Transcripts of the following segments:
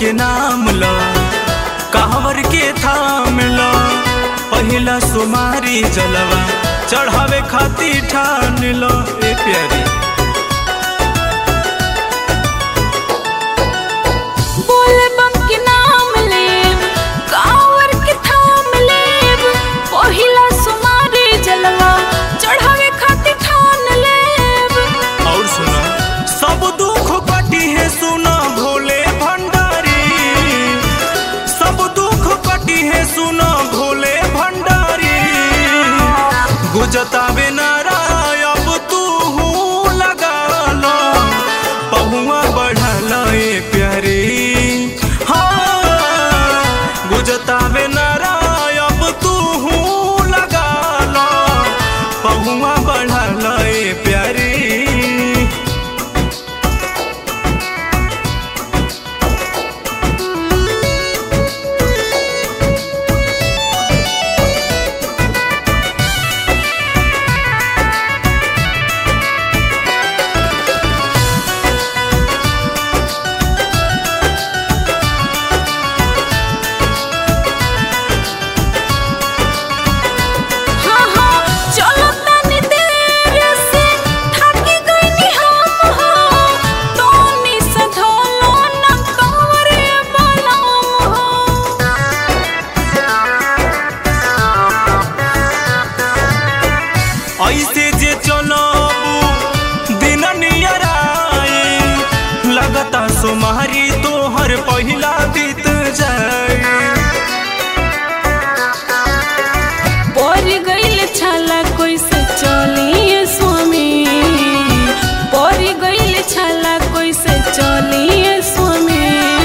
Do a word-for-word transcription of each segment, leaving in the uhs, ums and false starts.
के नाम लो, कहवर के थाम लो, पहिला सुमारी जलवा चढ़ावे खाती ठान लो। ए प्यारी बोले बम के नाम लेब, कांवर के थाम लेब, पहिला सुमारी जलवा चढ़ावे खातिर ठान लेब। और सुना सब दुख कटी है, सुना भोले भंडारी, सब दुख कटी है, सुना भोले भंडारी। गुजतावे नारा अब तू लगा लो, पहुआ बढ़ा लो ए प्यारी। गुजतावे नारा अब तू लगा लो, पहुआ बढ़ा लो ए प्यारी। ऐसे जे चलबू दिन नियर आए, लगता सुमारी तोहर पहिला बीत जाए। पर गइल छाला कैसे चलिए स्वामी, पर गइल छाला कैसे चलिए स्वामी।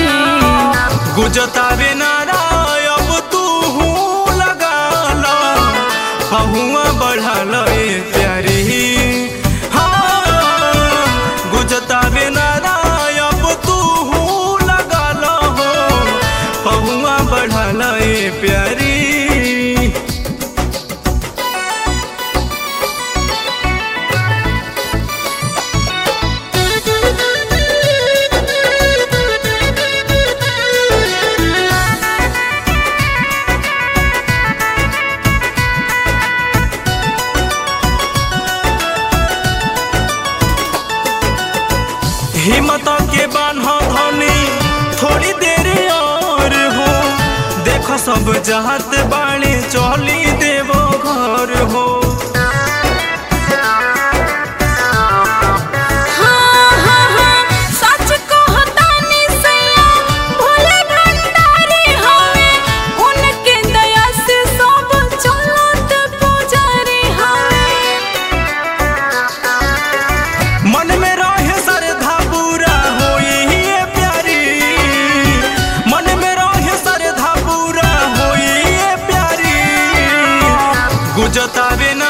गुजतावे नारा अब तू लगा लो, पहुआ बढ़ा लो ए प्यारी। हाँ गुजतावे नारा अब तू लगा लो, पहुआ बढ़ा लो ए प्यारी। हिम्मत के बान्हा धनी थोड़ी देर और हो, देखो सब जहात बाणे चली देवो घर हो। हाँ हाँ हाँ सच कहतानी सैया, भोले भंडारी हवे, उनके दया से सब चलत पुजारी हवे। मन में रहे श्रद्धा पूरा होई ए प्यारी, मन में रहे श्रद्धा पूरा होई ए प्यारी। गुजतावे ना